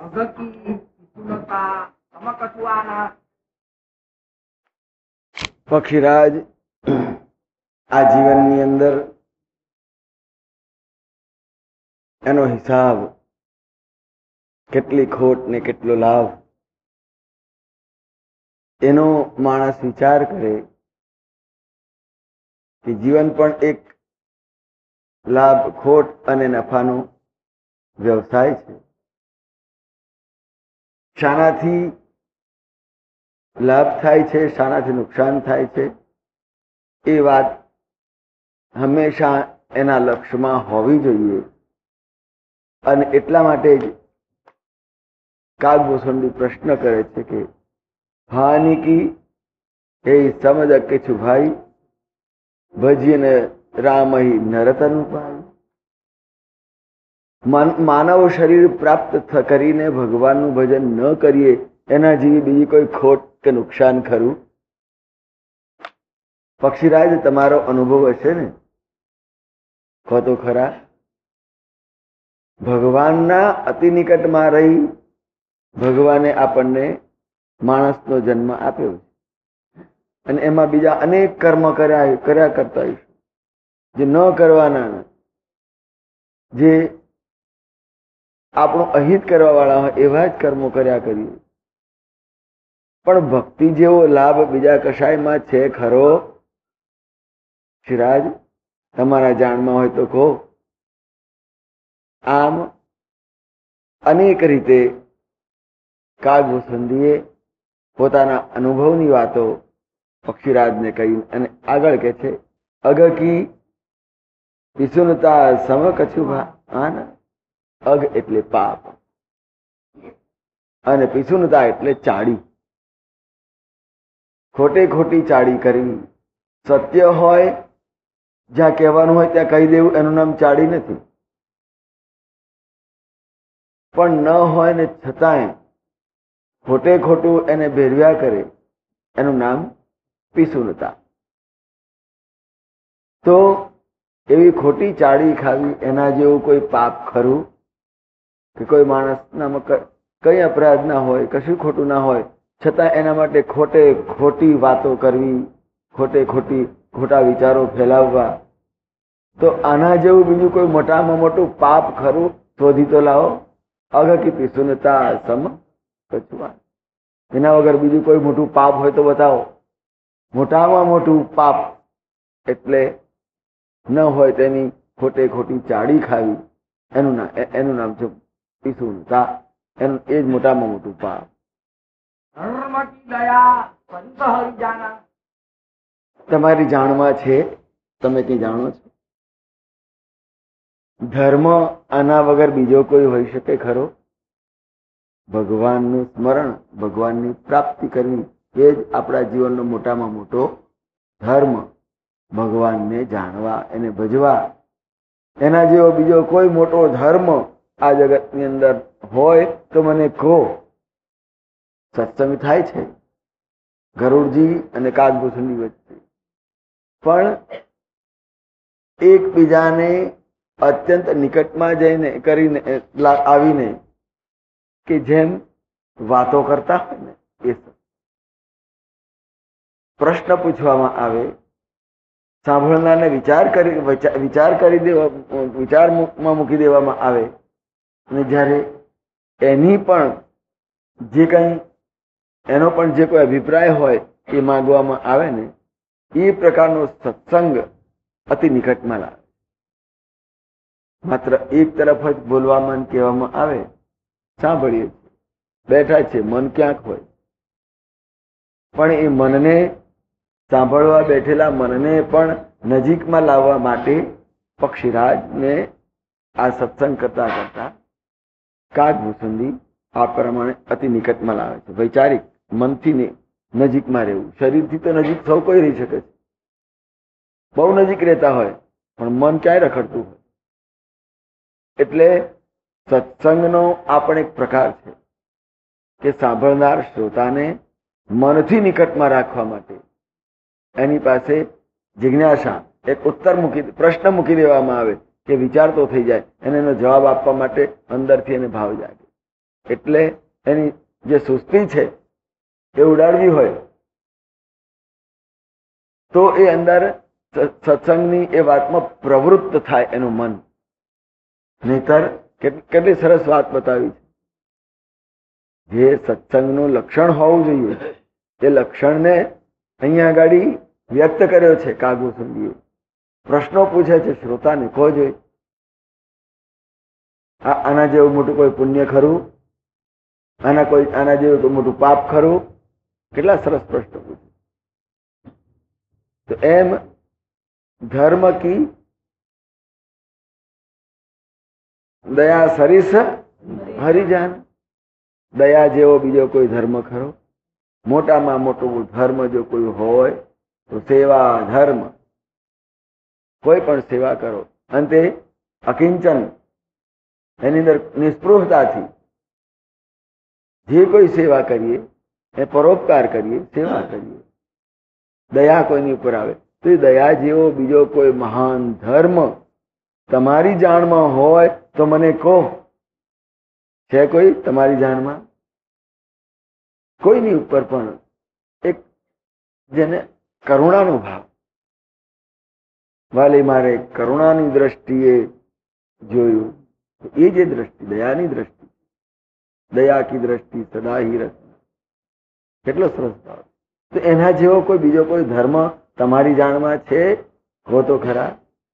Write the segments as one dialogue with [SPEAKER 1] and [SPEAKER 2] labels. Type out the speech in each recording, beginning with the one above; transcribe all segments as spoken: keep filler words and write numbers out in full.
[SPEAKER 1] પક્ષીરાજ આ જીવનની અંદર એનો હિસાબ, કેટલી ખોટ ને કેટલો લાભ, એનો માણસ વિચાર કરે કે જીવન પણ એક લાભ, ખોટ અને નફાનો વ્યવસાય છે. શાનાથી લાભ થાય છે, શાનાથી નુકસાન થાય છે, એ વાત હંમેશા એના લક્ષ્યમાં હોવી જોઈએ. અને એટલા માટે જ કાગભૂષણજી પ્રશ્ન કરે છે કે હાનિ કી એ સમજ કે છું ભાઈ, ભજીને રામહી નરતન પાય. માનવ શરીર પ્રાપ્ત કરીને ભગવાનનું ભજન ન કરીએ એના જેવી બીજી કોઈ ખોટ કે નુકસાન ખરું? પક્ષીરાજ, તમારો અનુભવ હશે ને? કહો તો ખરા. ભગવાનના અતિ નિકટમાં રહી ભગવાને આપણને માણસનો જન્મ આપ્યો છે, અને એમાં બીજા અનેક કર્મ કર્યા કર્યા કરતા હોઈશું, જે ન કરવાના, જે આપણું અહિત કરવા વાળા હોય એવા જ કર્મો કર્યા કરીએ. પણ ભક્તિ જેવો લાભ બીજા કશાયમાં છે ખરો? શિરાજ, તમારા જાણમાં હોય તો કહો. આમ અનેક રીતે કાગભૂષણજીએ પોતાના અનુભવની વાતો પક્ષીરાજને કહી અને આગળ કહે છે, અગ કી વિસુનતા સમ કછું ભાન. અગ એટલે પાપ અને પિસુનતા એટલે ચાડી. ખોટે ખોટી ચાડી કરવી. સત્ય હોય જ્યાં કહેવાનું હોય ત્યાં કહી દેવું, એનું નામ ચાડી નથી. પણ ન હોય ને છતાંય ખોટે ખોટું એને ભેરવ્યા કરે, એનું નામ પિસુનતા. તો એવી ખોટી ચાડી ખાવી, એના જેવું કોઈ પાપ ખરું? કે કોઈ માણસનામાં કઈ અપરાધ ના હોય, કશું ખોટું ના હોય, છતાં એના માટે ખોટે ખોટી વાતો કરવી, ખોટે ખોટી ખોટા વિચારો ફેલાવવા, તો આના જેવું બીજું કોઈ મોટામાં મોટું પાપ ખરું? શોધી તો લાવો. અગ કી પિસુનતા સમ કછું. એના વગર બીજું કોઈ મોટું પાપ હોય તો બતાવો. મોટામાં મોટું પાપ એટલે ન હોય તેની ખોટે ખોટી ચાડી ખાવી, એનું નામ એનું નામ છે પિસુનતા. એનું એ જ મોટામાં મોટું પાપ. તમારી જાણમાં છે, તમે કઈ જાણો છો? ધર્મ આના વગર બીજો કોઈ હોઈ શકે ખરો? ભગવાનનું સ્મરણ, ભગવાનની પ્રાપ્તિ કરવી, એ જ આપણા જીવનનો મોટામાં મોટો ધર્મ. ભગવાનને જાણવા, એને ભજવા, એના જેવો બીજો કોઈ મોટો ધર્મ આ જગતની અંદર હોય તો મને કહો. સત્સંગ થાય છે ગરુડજી અને કાગભૂષણની વચ્ચે, પણ એકબીજાને અત્યંત નિકટમાં જઈને કરીને આવીને કે જેમ વાતો કરતા હોય ને, એ પ્રશ્ન પૂછવામાં આવે, સાંભળનારને વિચાર કરી વિચાર કરી દેવા વિચારમાં મૂકી દેવામાં આવે, અને જ્યારે એની પણ જે કંઈ એનો પણ જે કોઈ અભિપ્રાય હોય એ માંગવામાં આવે ને, એ પ્રકારનો સત્સંગ અતિ નિકટમાં લાવે. માત્ર એક તરફ જ બોલવામાં કહેવામાં આવે, સાંભળીએ બેઠા છે, મન ક્યાંક હોય, પણ એ મનને, સાંભળવા બેઠેલા મનને પણ નજીકમાં લાવવા માટે પક્ષીરાજને આ સત્સંગ કરતા કરતા કાગભૂષણજી આ પ્રમાણે અતિ નિકટમાં લાવે છે. વૈચારિક મનથી નજીકમાં રહેવું. શરીરથી તો નજીક સૌ કોઈ રહી શકે છે, બહુ નજીક રહેતા હોય, પણ મન ક્યાંય રખડતું હોય. એટલે સત્સંગનો આ પણ એક પ્રકાર છે કે સાંભળનાર શ્રોતાને મનથી નિકટમાં રાખવા માટે એની પાસે જિજ્ઞાસા, એક ઉત્તર મૂકી, પ્રશ્ન મૂકી દેવામાં આવે કે વિચાર તો થઈ જાય, અને એનો જવાબ આપવા માટે અંદરથી એને ભાવ જાગે. એટલે એની જે સુસ્તી છે એ ઉડાડવી હોય તો એ અંદર સત્સંગની એ વાતમાં પ્રવૃત્ત થાય એનું મન. નહીતર કેટલી સરસ વાત બતાવી છે. જે સત્સંગનું લક્ષણ હોવું જોઈએ એ લક્ષણને અહીંયા આગળ વ્યક્ત કર્યો છે કાગભૂષણજીએ. પ્રશ્નો પૂછે છે શ્રોતાને, કહો જોઈએ આના જેવું મોટું કોઈ પુણ્ય ખરું? આના કોઈ આના જેવું કોઈ મોટું પાપ ખરું? કેટલા સરસ પ્રશ્નો પૂછે. તો એમ ધર્મ કી દયા સરીસ હરિજાન. દયા જેવો બીજો કોઈ ધર્મ ખરો? મોટામાં મોટું ધર્મ જો કોઈ હોય તો સેવા ધર્મ. કોઈ પણ સેવા કરો અંતે અકિંચન, એની અંદર નિસ્પૃહતાથી જે કોઈ સેવા કરીએ એ પરોપકાર કરીએ, સેવા કરીએ, દયા કોઈની ઉપર આવે તો એ દયા જેવો બીજો કોઈ મહાન ધર્મ તમારી જાણમાં હોય તો મને કહો. છે કોઈ તમારી જાણમાં? કોઈની ઉપર પણ એક જેને કરુણાનો ભાવ, વાલી મારે કરુણાની દ્રષ્ટિએ જોયું, એ જે દ્રષ્ટિ દયાની દ્રષ્ટિ, દયા કી દ્રષ્ટિ સદા હી રસ. કેટલો સરસ ભાવ. તો એના જેવો કોઈ બીજો કોઈ ધર્મ તમારી જાણમાં છે? હો તો ખરા.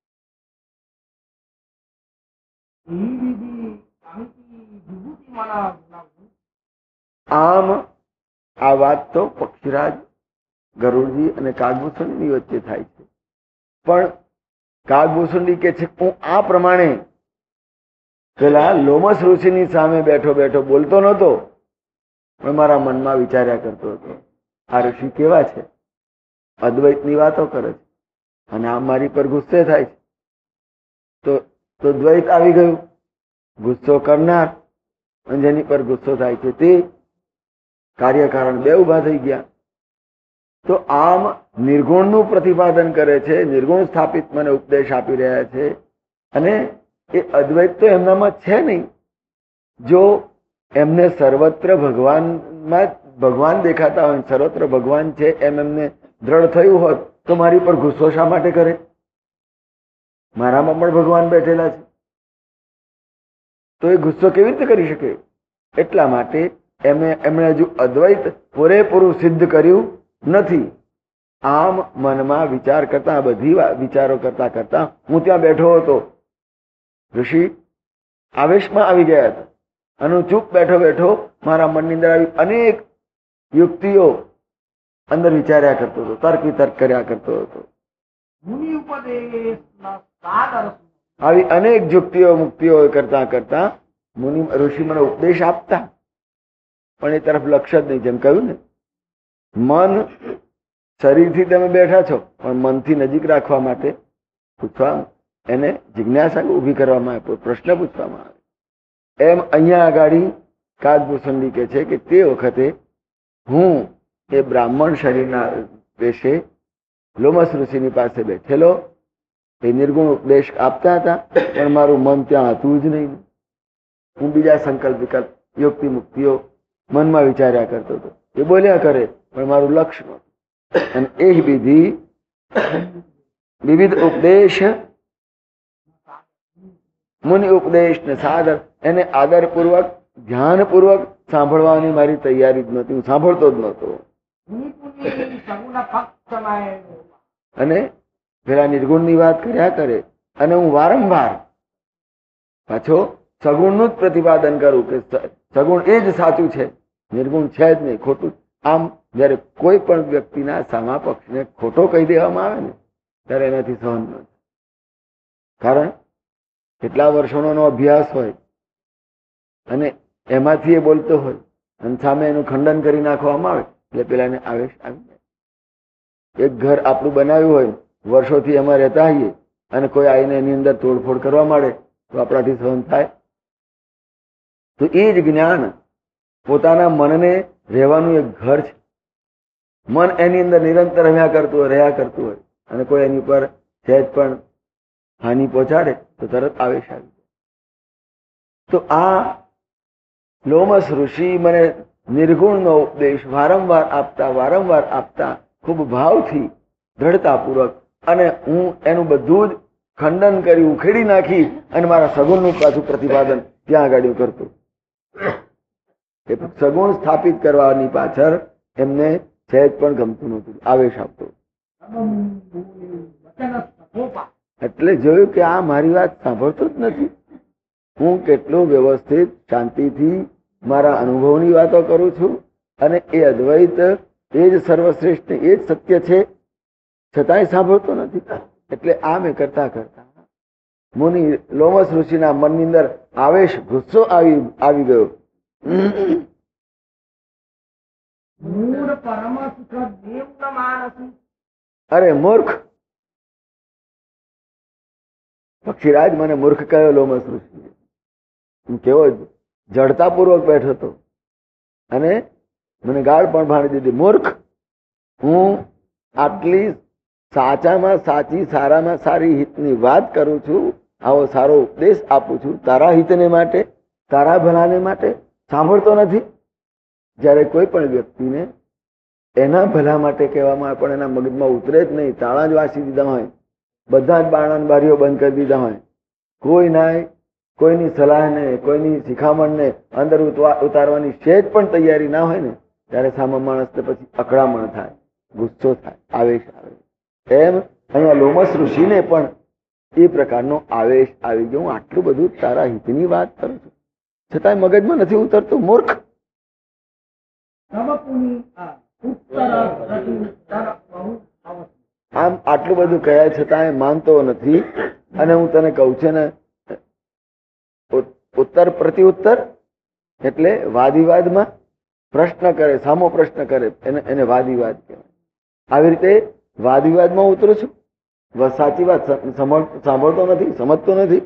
[SPEAKER 1] આમ આ વાત તો પક્ષીરાજ, ગરુડજી અને કાગભૂષણની વચ્ચે થાય છે. પણ કાગભૂષણજી કે છે હું આ પ્રમાણે પેલા લોમસ ઋષિની સામે બેઠો બેઠો બોલતો નહોતો, પણ મારા મનમાં વિચાર્યા કરતો હતો આ ઋષિ કેવા છે, અદ્વૈતની વાતો કરે છે અને આ મારી પર ગુસ્સે થાય છે. તો તો દ્વૈત આવી ગયું. ગુસ્સો કરનાર અને જેની પર ગુસ્સો થાય છે તે કાર્યકારણ બે ઉભા થઈ ગયા. તો આમ નિર્ગુણનું પ્રતિપાદન કરે છે, નિર્ગુણ સ્થાપિત મને ઉપદેશ આપી રહ્યા છે. અને એ અદ્વૈત તો એમનામાં છે નહીં. જો એમને સર્વત્ર ભગવાનમાં ભગવાન દેખાતા હોય, સર્વત્ર ભગવાન છે એમ એમને દ્રઢ થયું હોત તો મારી પર ગુસ્સો શા માટે કરે? મારામાં પણ ભગવાન બેઠેલા છે તો એ ગુસ્સો કેવી રીતે કરી શકે? એટલા માટે એમને એમણે હજુ અદ્વૈત પૂરેપૂરું સિદ્ધ કર્યું નથી. આમ મનમાં વિચાર કરતા, બધી વિચારો કરતા કરતા હું ત્યાં બેઠો હતો. ઋષિ આવેશમાં આવી ગયા હતા અને હું ચૂપ બેઠો બેઠો મારા મનની અંદર આવી અનેક યુક્તિઓ અંદર વિચાર્યા કરતો હતો, તર્ક વિતર્ક કર્યા કરતો હતો. આવી અનેક યુક્તિઓ મુક્તિઓ કરતા કરતા મુનિ ઋષિ મને ઉપદેશ આપતા, પણ એ તરફ લક્ષ્ય જ નહીં. જેમ કહ્યું ને, મન શરીરથી તમે બેઠા છો પણ મનથી નજીક રાખવા માટે પૂછવા, એને જિજ્ઞાસા ઉભી કરવામાં આવે, પ્રશ્ન પૂછવામાં આવે. એમ અહીંયા આગાડી કાગભૂષણજી કહે છે કે તે વખતે હું એ બ્રાહ્મણ શરીરના વેશે લોમસ ઋષિની પાસે બેઠેલો, એ નિર્ગુણ ઉપદેશ આપતા હતા પણ મારું મન ત્યાં હતું જ નહીં. હું બીજા સંકલ્પ વિકલ્પ યુક્તિ મુક્તિઓ મનમાં વિચાર્યા કરતો હતો. એ બોલ્યા કરે પણ મારું લક્ષ્ય નહોતું. અને એ વિધિ વિવિધ ઉપદેશ, મુનિ ઉપદેશ ને સાદર, એને આદરપૂર્વક ધ્યાનપૂર્વક સાંભળવાની મારી તૈયારી જ નહોતી. હું સાંભળતો જ નહોતો. અને પેલા નિર્ગુણની વાત કર્યા કરે અને હું વારંવાર પાછો સગુણનું જ પ્રતિપાદન કરું કે સગુણ એ જ સાચું છે, નિર્ગુણ છે જ નહીં, ખોટું. આમ જયારે કોઈ પણ વ્યક્તિના સામા પક્ષને ખોટો કહી દેવામાં આવે ને ત્યારે એનાથી સહન ન થાય. કારણ કેટલા વર્ષોનો અભ્યાસ હોય અને એમાંથી એ બોલતો હોય અને સામે એનું ખંડન કરી નાખવામાં આવે એટલે પેલાને આવેશ આવી જાય. એક ઘર આપણું બનાવ્યું હોય, વર્ષોથી એમાં રહેતા હોઈએ અને કોઈ આવીને એની અંદર તોડફોડ કરવા માંડે તો આપણાથી સહન થાય? તો એ જ જ્ઞાન પોતાના મનને રહેવાનું એક ઘર છે. મન એની અંદર નિરંતર રહ્યા કરતું હોય રહ્યા કરતું હોય અને કોઈ એની પર સહેજ પણ હાનિ પહોંચાડે તો તરત આવેશ આવી જાય. તો આ લોમસ ઋષિ મને નિર્ગુણનો ઉપદેશ વારંવાર આપતા વારંવાર આપતા ખૂબ ભાવથી દ્રઢતાપૂર્વક, અને હું એનું બધું જ ખંડન કરી ઉખેડી નાખી અને મારા સગુણનું પાછું પ્રતિપાદન ત્યાં આગળ કરતું. એ સગુણ સ્થાપિત કરવાની પાછળ એમને સહેજ પણ ગમતું નહોતું, આવેશ આપતો. એટલે જોયું કે આ મારી વાત સાંભળતો જ નથી. હું કેટલું વ્યવસ્થિત શાંતિથી મારા અનુભવની વાતો કરું છું, અને એ અદ્વૈત એ જ સર્વશ્રેષ્ઠ એ જ સત્ય છે, છતાંય સાંભળતો નથી. એટલે આ મેં કરતા કરતા મુનિ લોમસ ઋષિના મનની અંદર આવેશ, ગુસ્સો આવી આવી ગયો. અરે મૂર્ખ પક્ષીરાજ, મને મૂર્ખ કયો લોમસ ઋષિ? કેવો જડતાપૂર્વક બેઠો હતો અને મને ગાળ પણ ભાણી દીધી. મૂર્ખ, હું આટલી સાચામાં સાચી સારામાં સારી હિતની વાત કરું છું, આવો સારો ઉપદેશ આપું છું તારા હિતને માટે, તારા ભલાને માટે, સાંભળતો નથી. જ્યારે કોઈ પણ વ્યક્તિને એના ભલા માટે કહેવામાં પણ એના મગજમાં ઉતરે જ નહીં, તાળા જ વાસી દીધા હોય, બધા જ બારણાં બારીઓ બંધ કરી દીધા હોય, કોઈ નાય કોઈની સલાહને કોઈની શિખામણને અંદર ઉતારવાની સહેજ પણ તૈયારી ના હોય ને, ત્યારે સામા માણસને પછી અકળામણ થાય, ગુસ્સો થાય, આવેશ આવે. એમ અહીંયા લોમસ ઋષિને પણ એ પ્રકારનો આવેશ આવી ગયો. હું આટલું બધું તારા હિતની વાત કરું છું, છતાંય મગજમાં નથી ઉતરતું. મૂર્ખ. આમ આટલું બધું કહ્યા છતાંય માનતો નથી. અને હું તને કહું છે ને, ઉત્તર પ્રત્યુત્તર એટલે વાદવિવાદમાં પ્રશ્ન કરે, સામો પ્રશ્ન કરે, એને એને વાદવિવાદ કહેવાય. આવી રીતે વાદવિવાદમાં ઉતરું છું, સાચી વાત સાંભળતો નથી, સમજતો નથી.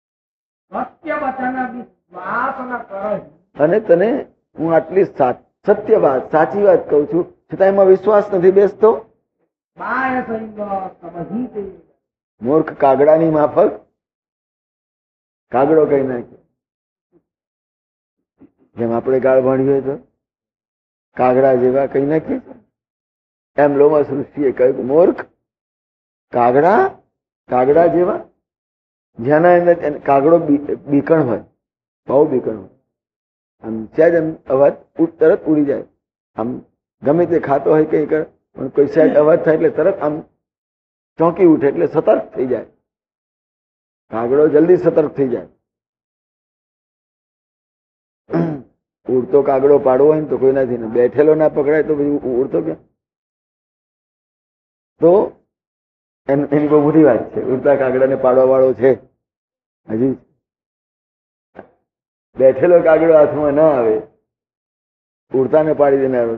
[SPEAKER 1] અને તને હું આટલી સત્ય વાત, સાચી વાત કહું છું, છતાં એમાં વિશ્વાસ નથી બેસતો. મૂર્ખ કાગડાની માફક કાગડો કહી નાખે. જેમ આપણે ગાળ ભણીએ તો કાગડા જેવા કહી નાખીએ, એમ લોમસ ઋષિએ કહ્યું, મૂર્ખ કાગડા કાગડા જેવા. જેના અંદર કાગડો બીકણ હોય, બહુ બીકણ હોય, આમ સહેજ એમ અવાજ તરત ઉડી જાય. આમ ગમે તે ખાતો હોય કે પણ કોઈ સહેજ અવાજ થાય એટલે તરત આમ ચોંકી ઉઠે, એટલે સતર્ક થઈ જાય. કાગડો જલ્દી સતર્ક થઈ જાય. ઉડતો કાગડો પાડવો હોય ને તો કોઈ નથી ને, બેઠેલો ના પકડાય તો પછી ઉડતો ક્યાં? તો એની બહુ મોટી વાત છે. ઉડતા કાગડાને પાડવા વાળો છે હજી. બેઠેલો કાગડો હાથમાં ના આવે, ઉડતાને પાડી દેનારો.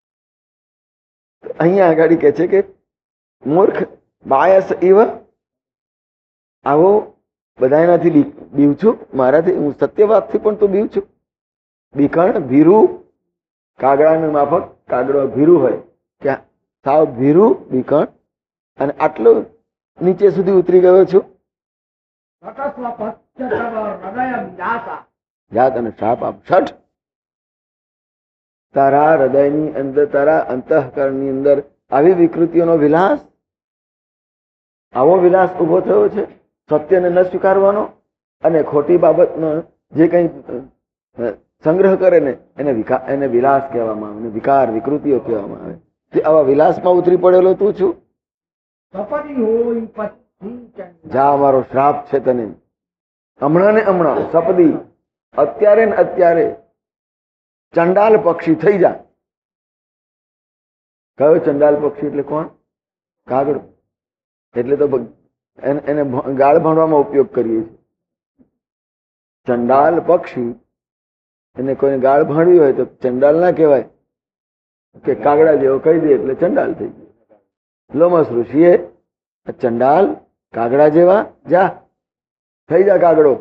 [SPEAKER 1] અહીંયા આગળ કે છે કે મૂર્ખ બાયસ એવ, આવો બધા એનાથી બીવ છું, મારાથી, હું સત્યવાદથી પણ તો બીવ છું. બીકણ ભીરું, કાગડાનું માફક કાગડો ભીરું હોય, ક્યાં સાવ ભીરું બીકણ, અને આટલો નીચે સુધી ઉતરી ગયો છું. જાત અને શ્રાપ આપ. છઠ, તારા હૃદયની અંદર, તારા અંતઃકરણની અંદર આવી વિકૃતિઓનો વિલાસ, આવો વિલાસ ઉભો થયો છે, સત્યને ન સ્વીકારવાનો, અને ખોટી બાબતનો જે કઈ સંગ્રહ કરે ને એને એને વિલાસ કહેવામાં આવે, વિકાર વિકૃતિઓ કહેવામાં આવે. તે આવા વિલાસમાં ઉતરી પડેલો તું છું. જા, મારો શ્રાપ છે તને. હમણાં ને હમણાં સપદી, અત્યારે ને અત્યારે ચંડાલ પક્ષી થઈ જા. કયો ચંડાલ પક્ષી એટલે કોણ? કાગડો. એટલે તો એને ગાળ ભણવામાં ઉપયોગ કરીએ છીએ. ચંડાલ પક્ષી, એને કોઈને ગાળ ભણવી હોય તો ચંડાલ ના કહેવાય, કે કાગડા જેવો કહી દે એટલે ચંડાલ થઈ ગયો. લોમસ ઋષિએ ચંડાલ કાગડા જેવા, જા થઈ જા કાગડો.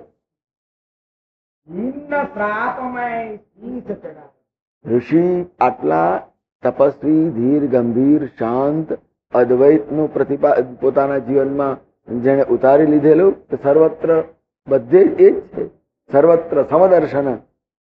[SPEAKER 1] ઋષિ આટલા તપસ્વી, ધીર, ગંભીર, શાંત અદ્વૈતનું પ્રતિપા પોતાના જીવનમાં જેને ઉતારી લીધેલું, સર્વત્ર બધે એ જ છે. સર્વત્ર સમદર્શન,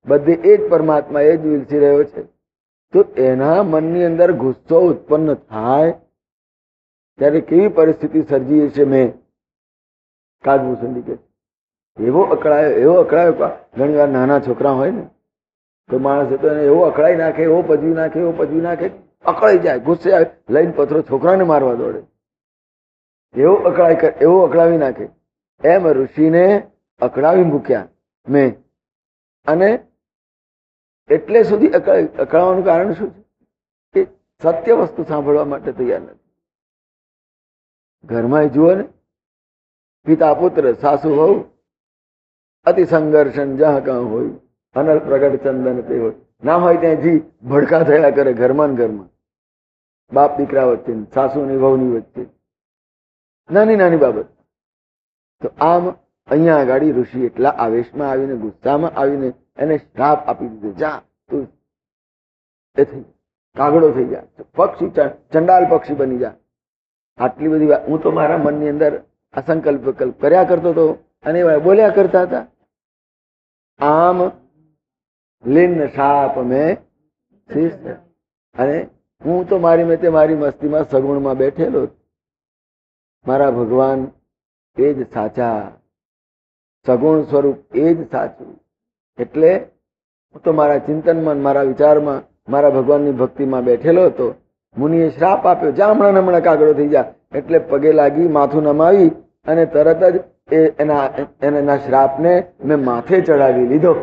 [SPEAKER 1] બધે એ જ પરમાત્મા એ જ વિલસી રહ્યો છે. તો એના મનની અંદર ગુસ્સો ઉત્પન્ન થાય ત્યારે કેવી પરિસ્થિતિ સર્જીએ છે. મેં કાગભૂષણજી કે એવો અકળાયો એવો અકળાયો. ઘણી વાર નાના છોકરા હોય ને તો માણસ તો એને એવો અકળાઈ નાખે, એવો પજવી નાખે, એવો પજવી નાખે, અકળાઈ જાય, ગુસ્સે આવે, લઈને પથરો છોકરાને મારવા દોડે. એવો અકળાય એવો અકળાવી નાખે. એમ ઋષિને અકળાવી મૂક્યા મેં. અને એટલે સુધી અકળાવાનું કારણ શું છે? કે સત્ય વસ્તુ સાંભળવા માટે તૈયાર નથી. ઘરમાં જુઓ ને, પિતા પુત્ર, સાસુ વહુ, અતિ સંઘર્ષણ જહ કાં હોય, અનલ પ્રગટ ચંદન તે હોય. ના હોય ત્યાં જી ભડકા થયા કરે ઘરમાં ને ઘરમાં, બાપ દીકરા વચ્ચે, સાસુની વહુની વચ્ચે, નાની નાની બાબત. તો આમ અહીંયા આગળ ઋષિ એટલા આવેશમાં આવીને, ગુસ્સામાં આવીને એને શ્રાપ આપી દીધો, જા તું એ થઈ કાગડો થઈ જા, પક્ષી ચંડાલ પક્ષી બની જા. આટલી બધી વાત હું તો મારા મનની અંદર અસંકલ્પ વિકલ્પ કર્યા કરતો હતો અને બોલ્યા કરતા હતા. આમ લીન શાપ મેં શિષ્ય. અને હું તો મારી મેં તે મારી મસ્તીમાં સગુણમાં બેઠેલો. મારા ભગવાન એ જ સાચા, સગુણ સ્વરૂપ એ જ સાચું. એટલે હું તો મારા ચિંતનમાં, મારા વિચારમાં, મારા ભગવાનની ભક્તિમાં બેઠેલો હતો. મુનિએ શ્રાપ આપ્યો, જા હમણાં હમણાં કાગડો થઈ જા. એટલે પગે લાગી, માથું નમાવી અને તરત જ એ એના એના શ્રાપને મેં માથે ચડાવી લીધો.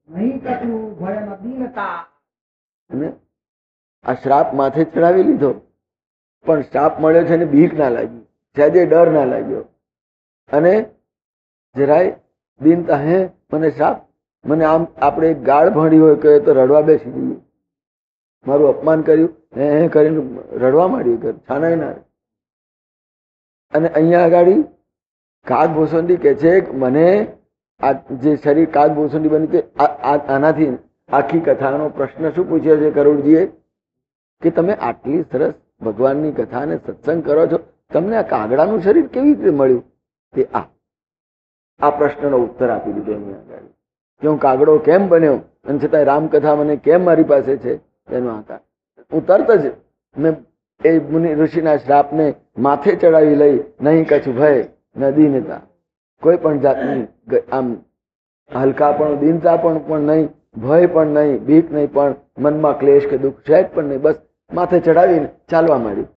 [SPEAKER 1] આ શ્રાપ માથે ચડાવી લીધો. પણ શ્રાપ મળ્યો છે ને બીક ના લાગી, સહેજે ડર ના લાગ્યો. અને જરાય દીનતા, હે મને શ્રાપ, મને આમ આપણે ગાળ ભણી હોય કે તો રડવા બેસી જઈએ. મારું અપમાન કર્યું હે હે કરીને રડવા માંડી, છાનાય ના. અને અહીંયા આગળ કાગભૂષણજી કે છે કે મને આ જે શરીર કાગભૂષણજી બની છે, આનાથી આખી કથાનો પ્રશ્ન શું પૂછ્યો છે કરુણજીએ? કે તમે આટલી સરસ ભગવાનની કથાને સત્સંગ કરો છો, તમને આ કાગડાનું શરીર કેવી રીતે મળ્યું? તે આ આ પ્રશ્નનો ઉત્તર આપી દીધો અહીંયા આગળ, કે હું કાગડો કેમ બન્યો અને છતાં રામકથા મને કેમ મારી પાસે છે એનો આકાર. હું તરત જ મેં એ મુનિ ઋષિના શ્રાપને માથે ચડાવી લઈ, નહીં કછું ભય ન દીનતા, કોઈ પણ જાતની આમ હલકા પણ દીનતા પણ પણ નહીં, ભય પણ નહીં, બીક નહીં, પણ મનમાં ક્લેશ કે દુઃખ સહેજ પણ નહીં, બસ માથે ચડાવીને ચાલવા માંડી.